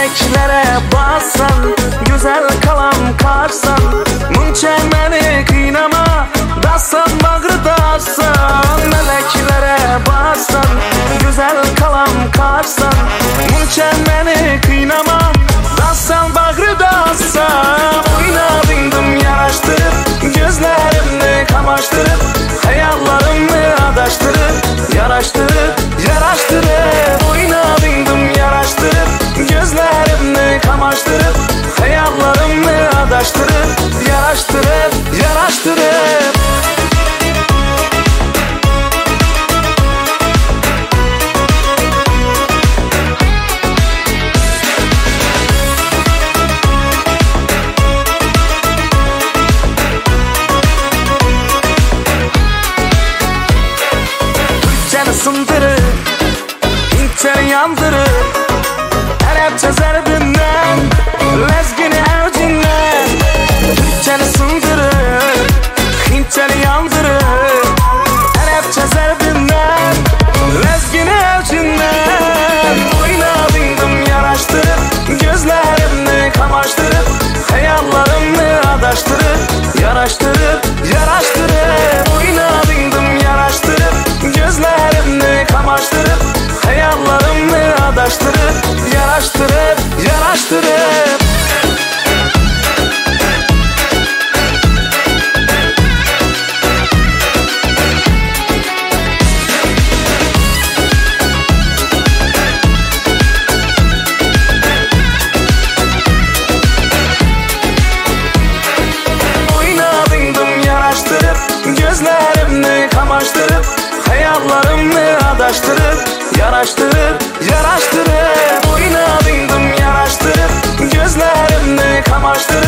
Meleklere bassan, güzel kalam karsan, munçer meni kıynama, dassan bağrıda assan. Meleklere bassan, güzel kalam karsan, munçer meni kıynama, dassan bağrıda assan. Oynadındım yaraştırıp, gözlerimni kamaştırıp, hayallarımı adaştırıp, yaraştırıp, yaraştırıp. Oynadındım yaraştırıp, gözlerimni kamaştırıp, hayallarımı adaştırıp, yaraştırıp, yaraştırıp. Türkçeni sındırıp, Hintçeni yandırıp, Arapça zerbinden, lezgini evcinden. Türkçeni sındırıp, Hintçeni yandırıp, Arapça zerbinden, lezgini evcinden. Oynadındım yaraştırıp, gözlerimni kamaştırıp, hayallarımı adaştırıp, yaraştırıp, yaraştırıp. Oynadındım yaraştırıp, gözlerimni kamaştırıp, hayallarımı adaştırıp, yaraştırıp, yaraştırıp. Oynadındım yaraştırıp, gözlerimni kamaştırıp, hayallarımı adaştırıp, yaraştırıp, yaraştırıp. Oynadındım yaraştırıp, gözlerimni kamaştırıp,